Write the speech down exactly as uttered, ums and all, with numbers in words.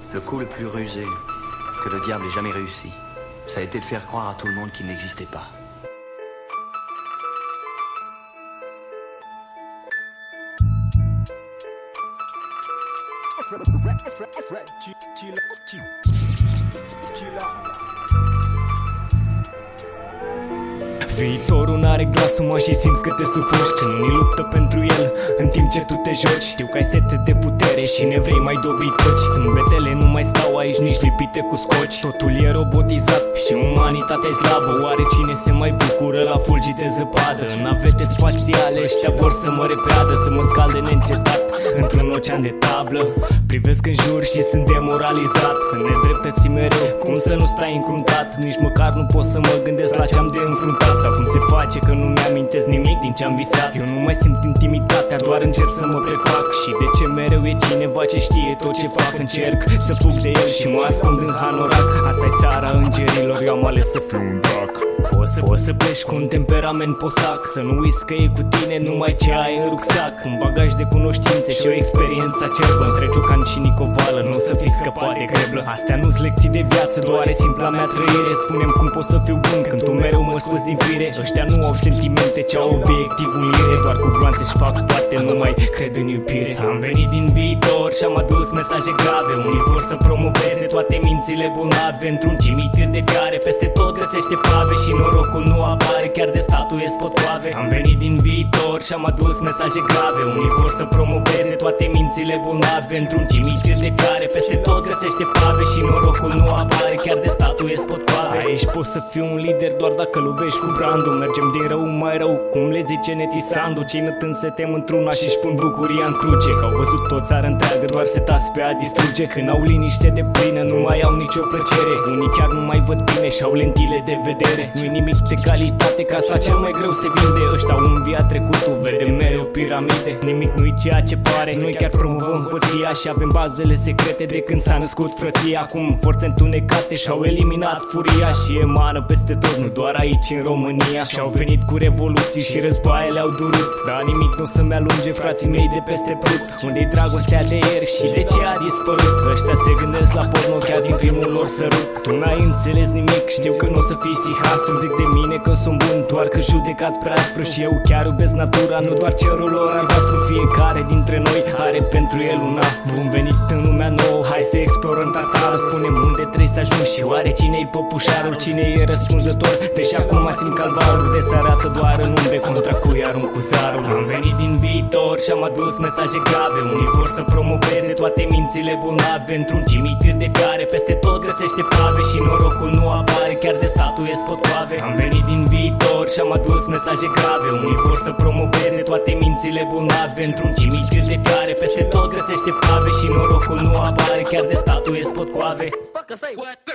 Le coup le plus rusé que le diable ait jamais réussi, ça a été de faire croire à tout le monde qu'il n'existait pas. Viitorul n-are glasul, mă, și simți că te sufoci când unii luptă pentru el, în timp ce tu te joci. Știu că ai sete de putere și ne vrei mai dobitoci. Sâmbetele nu mai stau aici, nici lipite cu scoci. Totul e robotizat și umanitatea e slabă. Oare cine se mai bucură la fulgi de zăpadă? În navete spațiale ăștia vor să mă repeadă, să mă scalde neîncetat într-un ocean de tablă. Privesc în jur și sunt demoralizat. Sunt nedreptății mereu, cum să nu stai încruntat? Nici măcar nu pot să mă gândesc la ce-am de înfruntat. Sau cum se face că nu mi-amintesc nimic din ce-am visat. Eu nu mai simt intimitatea, doar încerc să mă prefac. Și de ce mereu e cineva ce știe tot ce fac? Încerc să fug de el și mă ascund în hanorac. Asta-i țara îngerilor, eu am ales să fiu un drac. Poți să, poți să pleci cu un temperament posac, să nu uiți că e cu tine numai ce ai în rucsac. Un bagaj de cunoștințe și o experiență acerbă. Între Ciocan și Nicovală nu o să fii scăpat de greblă. Astea nu-s lecții de viață, doar e simpla mea trăire. Spune-mi cum pot să fiu bun când tu mereu mă scoți din fire. Ăștia nu au sentimente, ce au obiectivul lire. Doar cu gloanțe-și fac parte, nu mai cred în iubire. Am venit din viitor și am adus mesaje grave. Unii vor să promoveze toate mințile bolnave. Într-un cimitir de fiare, peste tot găsește pave. Și norocul nu apare, chiar de statul e spotcoave. Am venit din viitor și am adus mesaje grave. Unii vor să promoveze toate mințile bolnave. Într-un cimitir de fiare, peste tot găsește pave. Și norocul nu apare, chiar de statul e spotcoave. Aici poți să fii un lider doar dacă lovești cu brandul. Mergem din rău mai rău, cum le zice Neti Sandu. Cei nătând se tem într-una și-și pun bucuria în cruce. Că au văzut o țară întreagă doar se tas pe a distruge. Când au liniște de plină, nu mai au nicio plăcere. Unii chiar nu mai văd bine și au lentile de vedere. Nu-i nimic de calitate, că asta cel mai greu se vinde. Ăștia au înviat trecutul, vedem mereu piramide. Nimic nu-i ceea ce pare, noi chiar promovăm hoția. Și avem bazele secrete de când s-a născut frăția. Acum forțe întunecate și-au eliminat furia. Și emană peste tot, nu doar aici în România. Și-au venit cu revoluții și războaiele au durut. Dar nimic nu o să-mi alunge frații mei de peste prut. Unde-i dragostea de ieri și de ce a dispărut? Ăștia se gândesc la porno chiar din primul lor sărut. Tu n-ai înțeles nimic, știu că nu o să fii sihastru. Zic de mine că sunt bun, doar că judecat prea aspru. Și eu chiar iubesc natura, nu doar cerul lor albastru. Fiecare dintre noi are pentru el un astru. Am venit în lumea nouă, hai să explorăm Tartarul. Spunem unde trebuie să ajungi și oare cine-i păpușarul? Cine e răspunzător? Deși acum simt calvarul, de se arată doar în umbre contra cui arunc cu zarul. Am venit din viitor și am adus mesaje grave. Unii vor să promoveze toate mințile bolnave. Într-un cimitir de fiare, peste tot găsește pave. Și norocul nu apare, chiar de statul e spotcoave. Am venit din viitor și am adus mesaje grave. Unii vor să promoveze toate mințile bolnave. Într-un cimitir de fiare, peste tot găsește pave. Și norocul nu apare, chiar de statul e spotcoave.